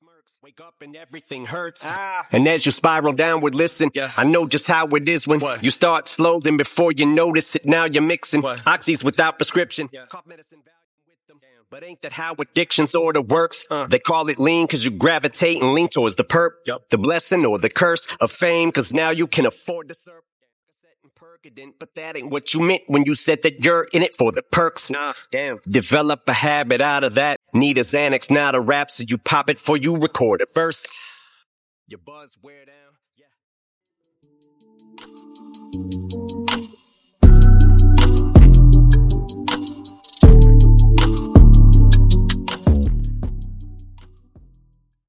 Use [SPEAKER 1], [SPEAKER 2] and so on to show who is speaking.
[SPEAKER 1] Wake up and everything hurts. And as you spiral downward, listen, I know just how it is when you start slow, then before you notice it, now you're mixing oxys without prescription. But ain't that how addiction sorta works? They call it lean cause you gravitate and lean towards the perp, the blessing or the curse of fame, cause now you can afford to serve. But that ain't what you meant when you said that you're in it for the perks. Nah, damn. Develop a habit out of that. Need a Xanax, not a rap, so you pop it before you record a verse. Your buzz wear down. Yeah.